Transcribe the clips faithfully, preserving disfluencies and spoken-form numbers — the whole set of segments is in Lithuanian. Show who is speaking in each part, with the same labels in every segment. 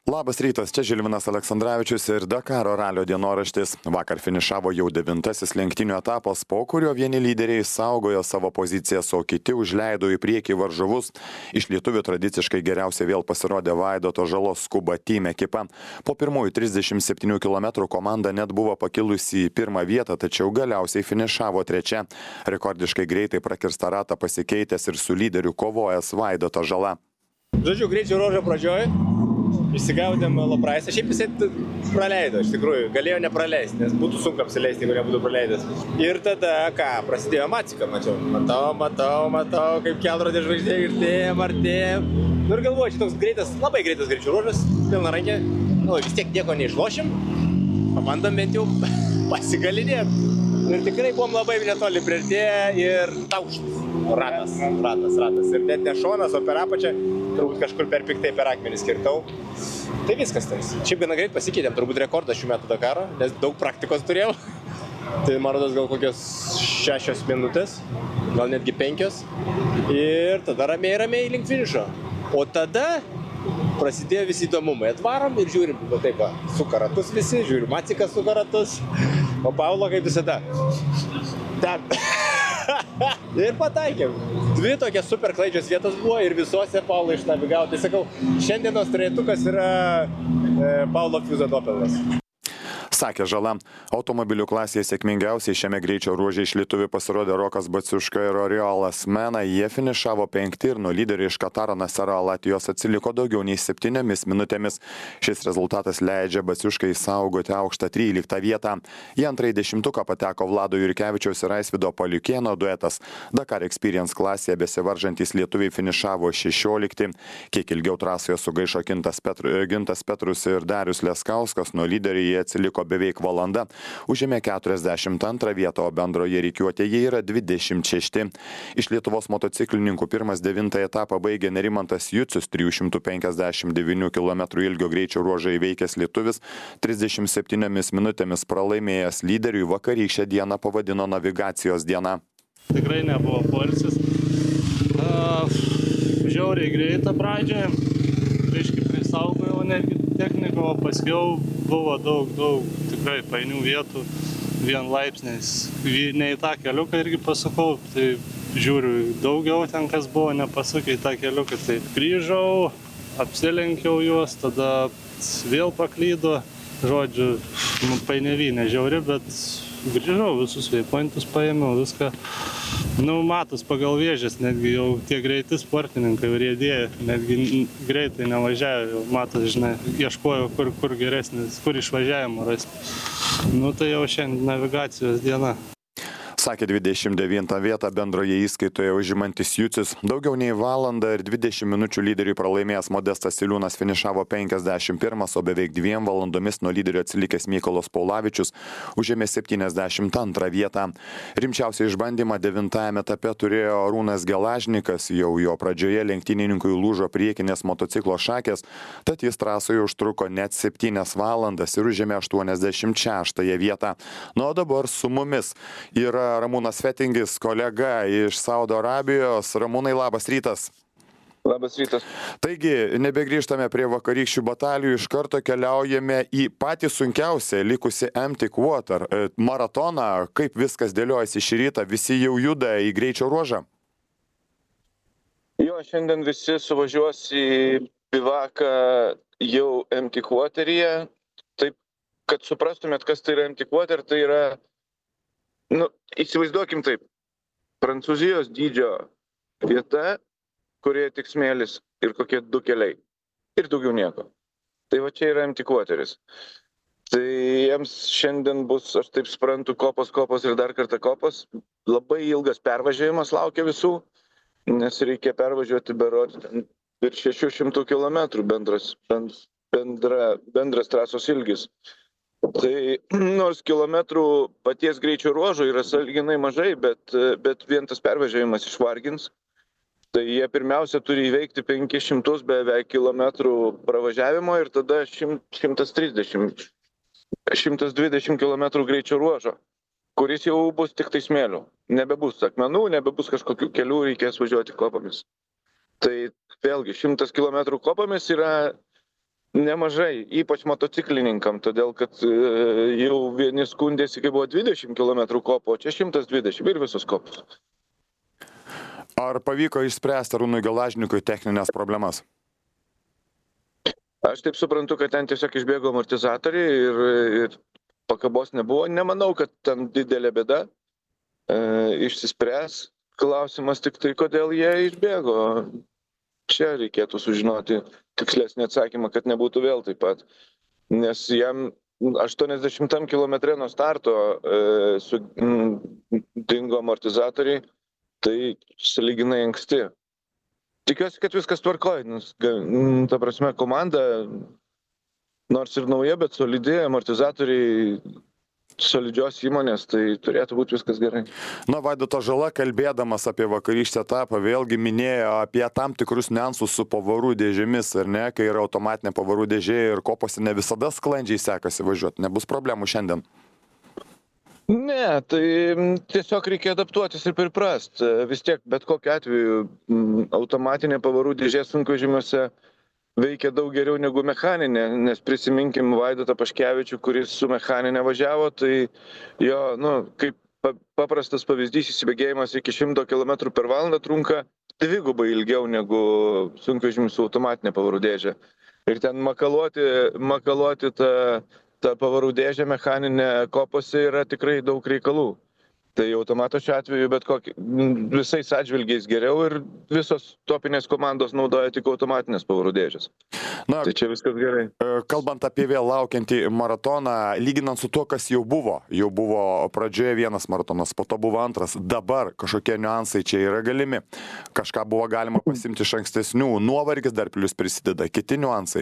Speaker 1: Labas rytas, čia Žilvinas Aleksandravičius ir Dakaro ralio dienoraštis. Vakar finišavo jau devintasis lenktynių etapas, po kurio vieni lyderiai saugojo savo pozicijas, o kiti užleido į priekį varžovus. Iš lietuvių tradiciškai geriausiai vėl pasirodė Vaidoto Žalos Skuba Team ekipa. Po pirmųjų trisdešimt septynių kilometrų komanda net buvo pakilusi į pirmą vietą, tačiau galiausiai finišavo trečia. Rekordiškai greitai prakirstą ratą pasikeitęs ir su lyderiu kovojęs Vaidoto Žala.
Speaker 2: Žodžiu, greičio ruožo pradžioj išsigaudėm Lopraisą, šiaip jisai praleido, iš tikrųjų, galėjo nepraleisti, nes būtų sunku apsileisti, jeigu nebūtų praleidęs. Ir tada, ką, prasidėjo Macika, mačiau, matau, matau, matau, kaip kelrodė žvaigždė, artėjom, artėjom. Nu ir galvoju, čia toks greitas, labai greitas greičio ruožas, pilna rankė, nu, vis tiek nieko neišlošim, pabandom bent jau pasigalinėti. Ir tikrai buvom labai netoli priartėję ir taušt, ratas, ratas, ratas. Ir net ne šonas, o per apačią, turbūt kažkur per piktai per akmenį skirtau. Tai viskas tas. Šiaip gana greit pasikeitėm, turbūt rekordą šių metų Dakaro, nes daug praktikos turėjau. Tai man rodos gal kokios šešios minutės, gal netgi penkios. Ir tada ramiai, ramiai link finišo. O tada prasidėjo visi įdomumai. Atvarom ir žiūrim, va taip va, suka ratus visi, žiūrim, Macikas suka ratus, o Paulo kaip visada. Ten. Ir pataikėm. Dvi tokios super klaidžios vietos buvo ir visose Paulo išnavigavo. Tai sakau, šiandienos trejetukas yra e, Paulo Fiuzo nuopelnas.
Speaker 1: Sakė Žala. Automobilių klasėje sėkmingiausiai šiame greičio ruože iš lietuvių pasirodė Rokas Baciuška ir Oriolas Mena. Jie finišavo penkti ir nuo lyderio iš Kataro Nasero Alatijos atsiliko daugiau nei septyniomis minutėmis. Šis rezultatas leidžia Baciuškai saugoti aukštą tryliktą vietą. Į antrąjį dešimtuką pateko Vlado Jurkevičiaus ir Aisvydo Paliukėno duetas. Dakar Experience klasėje besivaržantys lietuviai finišavo šešiolikti. Kiek ilgiau trasoje sugaišo Gintas, Petru, Gintas Petrus ir Darius Leskauskas, nuo lyderio jie atsiliko beveik valanda, užėmė keturiasdešimt antrą vietą, o bendroje rikiuotėje yra dvidešimt šešti. Iš Lietuvos motociklininkų pirmas devintąjį etapą baigė Nerimantas Jucius, trijų šimtų penkiasdešimt devynių kilometrų ilgio greičio ruožą įveikęs lietuvis, trisdešimt septyniomis minutėmis pralaimėjęs lyderiui, vakarykščią dieną pavadino navigacijos diena.
Speaker 3: Tikrai nebuvo poilsis. Uh, žiauriai greitą pradžią, reiškia prisaugojau netgi techniką, o paskiau buvo daug, daug tikrai painių vietų, vien laipsniais. Ne į tą keliuką irgi pasukau, tai žiūriu daugiau ten, kas buvo nepasukė į tą keliuką. Tai grįžau, apsilenkiau juos, tada vėl paklydo, žodžiu, nu, painėvynė žiauri, bet grįžau, visus waypointus paėmiau, viską. Nu, matos pagal vėžės, netgi jau tie greiti sportininkai riedėjo, netgi greitai nevažiavo, jau matos, žinai, ieškojo, kur, kur geresnis, kur išvažiavimo rasti. Nu, tai jau šiandien navigacijos diena.
Speaker 1: Sakė dvidešimt devintą vietą bendroje įskaitoje užimantis Jucius. Daugiau nei valandą ir dvidešimt minučių lyderiui pralaimėjęs Modestas Siliūnas finišavo penkiasdešimt pirmas, o beveik dviem valandomis nuo lyderio atsilikęs Mykolas Paulavičius užėmė septyniasdešimt antrą vietą. Rimčiausią išbandymą devintajame etape turėjo Arūnas Gelažnikas, jau jo pradžioje lenktynininkui lūžo priekinės motociklo šakės, tad jis trasoje užtruko net septynias valandas ir užėmė aštuoniasdešimt šeštąją vietą. Nu, o dabar su mumis yra Ramūnas Fetingis, kolega iš Saudo Arabijos. Ramūnai, labas rytas.
Speaker 4: Labas rytas.
Speaker 1: Taigi, nebegrįžtame prie vakarykščių batalijų, iš karto keliaujame į patį sunkiausią likusi Empty Water maratoną. Kaip viskas dėliojasi šį rytą? Visi jau juda į greičio ruožą?
Speaker 4: Jo, šiandien visi suvažiuos į bivaką jau Empty Wateryje. Taip, kad suprastumėt, kas tai yra Empty Water, tai yra, nu, įsivaizduokim taip, Prancūzijos dydžio vieta, kurioje tik smėlis ir kokie du keliai. Ir daugiau nieko. Tai va čia yra Empty Wateris. Tai jiems šiandien bus, aš taip suprantu, kopos, kopos ir dar kartą kopos. Labai ilgas pervažiavimas laukia visų, nes reikia pervažiuoti berods virš šešių šimtų kilometrų bendras, bendra, bendras trasos ilgis. Tai nors kilometrų paties greičio ruožo yra sąlyginai mažai, bet, bet vien tas pervažiavimas išvargins. Tai jie pirmiausia turi įveikti penkis šimtus beveik kilometrų pravažiavimo ir tada šimtas trisdešimt, šimtas dvidešimt kilometrų greičio ruožo, kuris jau bus tik tai smėlių. Nebebus akmenų, nebebus kažkokių kelių, reikės važiuoti kopomis. Tai vėlgi, šimtas kilometrų kopomis yra nemažai, ypač motociklininkam, todėl kad e, jau vieni skundėsi, kai buvo dvidešimt kilometrų kopo, o čia šimtas dvidešimt ir visus kopus.
Speaker 1: Ar pavyko išspręsti Arūnui Gelažnikui techninės problemas?
Speaker 4: Aš taip suprantu, kad ten tiesiog išbėgo amortizatoriai ir, ir pakabos nebuvo. Nemanau, kad ten didelė bėda e, išsispręs. Klausimas tik tai, kodėl jie išbėgo. Čia reikėtų sužinoti tikslesnį atsakymą, kad nebūtų vėl taip pat. Nes jam aštuoniasdešimtam kilometre nuo starto e, su, m, dingo amortizatoriai, tai sąlyginai anksti. Tikiuosi, kad viskas tvarkoja, nes, ta prasme, komanda, nors ir nauja, bet solidi, amortizatoriai solidžios įmonės, tai turėtų būti viskas gerai.
Speaker 1: Na, Vaidotas Žala, kalbėdamas apie vakarykštę etapą, vėlgi minėjo apie tam tikrus niuansus su pavarų dėžėmis, ar ne, kai yra automatinė pavarų dėžė ir kopose ne visada sklandžiai sekasi važiuoti. Nebus problemų šiandien?
Speaker 4: Ne, tai tiesiog reikia adaptuotis ir priprast. Vis tiek, bet kokiu atveju, automatinė pavarų dėžė sunkvežimiuose veikia daug geriau negu mechaninė, nes prisiminkim Vaidotą Paškevičių, kuris su mechaninė važiavo, tai jo, nu, kaip paprastas pavyzdys, įsibėgėjimas iki šimto kilometrų per valandą trunka dvigubai ilgiau negu sunkvežimis su automatinė pavarų dėžė. Ir ten makaluoti, makaluoti tą ta pavarų dėžė mechaninė kopose yra tikrai daug reikalų. Tai automato šiuo atveju bet kokį, visais atžvilgiais geriau ir visos topinės komandos naudoja tik automatinės pavarų dėžės. Na, tai čia viskas gerai.
Speaker 1: Kalbant apie vėl laukiantį maratoną, lyginant su tuo, kas jau buvo, jau buvo pradžioje vienas maratonas, po to buvo antras, dabar kažkokie niuansai čia yra galimi. Kažką buvo galima pasimti iš ankstesnių, nuovargis dar plius prisideda, kiti niuansai.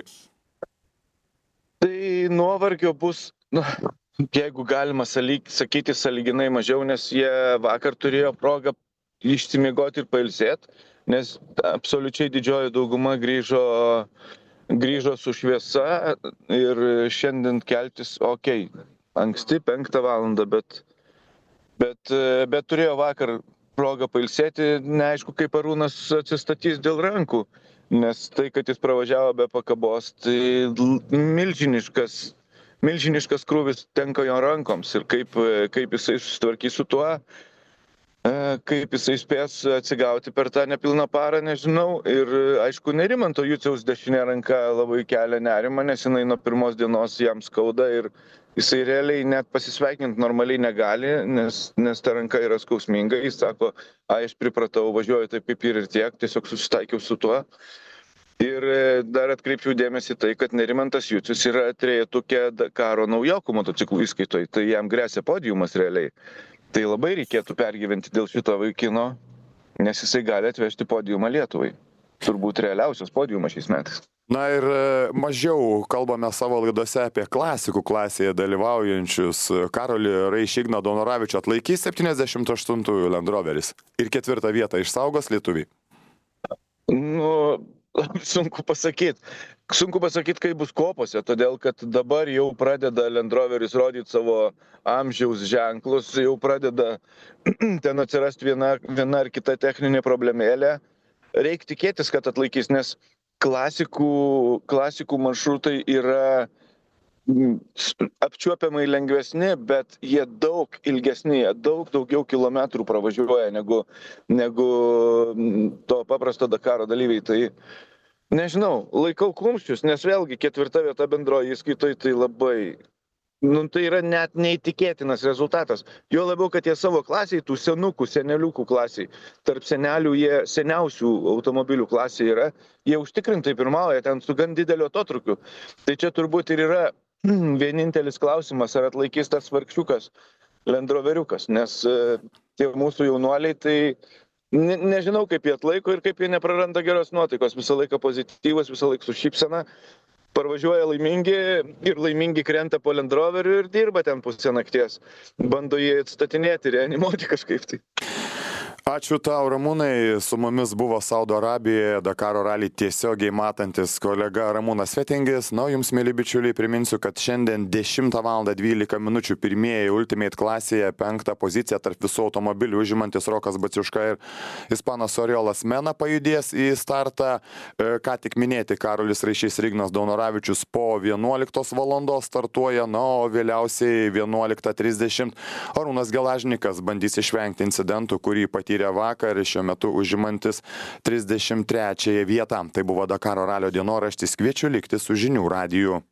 Speaker 4: Tai nuovargio bus, na, jeigu galima salyg, sakyti sąlyginai mažiau, nes jie vakar turėjo progą išsimigoti ir pailsėti, nes absoliučiai didžioji dauguma grįžo, grįžo su šviesa ir šiandien keltis, okei, okay, anksti, penktą valandą, bet, bet, bet turėjo vakar progą pailsėti, neaišku, kaip Arūnas atsistatys dėl rankų. Nes tai, kad jis pravažiavo be pakabos, tai milžiniškas, milžiniškas krūvis tenka jo rankoms ir kaip, kaip jisai susitvarkys su tuo, kaip jisai spės atsigauti per tą nepilną parą, nežinau. Ir aišku, Nerimanto Juciaus dešinė ranka labai kelia nerimą, nes jinai nuo pirmos dienos jam skauda ir jisai realiai net pasisveikinti normaliai negali, nes, nes ta ranka yra skausminga. Jis sako, a, aš pripratau, važiuoju taip kaip ir ir tiek, tiesiog susitaikiau su tuo. Ir dar atkreipčiau dėmesį tai, kad Nerimantas Jucius yra trejetuke Dakaro naujokų motociklų įskaitoj, tai jam gresia podiumas realiai. Tai labai reikėtų pergyventi dėl šito vaikino, nes jisai gali atvežti podiumą Lietuvai. Turbūt realiausias podiumas šiais metais.
Speaker 1: Na ir mažiau kalbame savo laidose apie klasikų klasėje dalyvaujančius. Karolį Raišigną Donoravičių atlaikys septyniasdešimt aštuntųjų Land Roveris ir ketvirtą vietą išsaugos lietuviai.
Speaker 4: Nu, sunku pasakyti. Sunku pasakyti, kaip bus kopose, todėl kad dabar jau pradeda Land Roveris rodyti savo amžiaus ženklus, jau pradeda ten atsirasti viena, viena ar kita techninė problemėlė. Reikia tikėtis, kad atlaikys, nes klasikų, klasikų maršrutai yra apčiuopiamai lengvesni, bet jie daug ilgesni, jie daug daugiau kilometrų pravažiuoja negu, negu to paprasto Dakaro dalyviai. Tai nežinau, laikau kumščius, nes vėlgi ketvirta vieta bendroji įskaitoj, tai labai, nu tai yra net neįtikėtinas rezultatas. Jo labiau, kad jie savo klasiai, tų senukų, seneliukų klasiai, tarp senelių jie seniausių automobilių klasiai yra, jie užtikrintai pirmauja ten su gan dideliu atotrukiu. Tai čia turbūt ir yra vienintelis klausimas, ar atlaikys tas vargšiukas Land Roveriukas, nes tie mūsų jaunuoliai, tai ne, nežinau, kaip jie atlaiko ir kaip jie nepraranda geros nuotaikos, visą laiką pozityvas, visą laiką su šypsena, parvažiuoja laimingi ir laimingi krenta po Land Roveriu ir dirba ten pusę nakties, bando jį atstatinėti, reanimuoti kažkaip tai.
Speaker 1: Ačiū tau, Ramūnai. Su mumis buvo Saudo Arabijoje Dakaro ralį tiesiogiai matantis kolega Ramūnas Fetingis. Na, jums, mėly bičiuliai, priminsiu, kad šiandien dešimtą valandą dvylika minučių pirmieji Ultimate klasėje penktą poziciją tarp visų automobilių užimantis Rokas Baciuška ir ispanas Oriolas Mena pajudės į startą. Ką tik minėti, Karolis Raišys ir Ignas Daunoravičius po vienuoliktos valandos startuoja, na, o vėliausiai vienuoliktą trisdešimt Arūnas Gelažnikas bandys išvengti incidentų, kurį patyrė vakar, šiuo metu užimantis trisdešimt trečiąją vietą. Tai buvo Dakaro ralio dienoraštis, kviečiu likti su žinių radiju.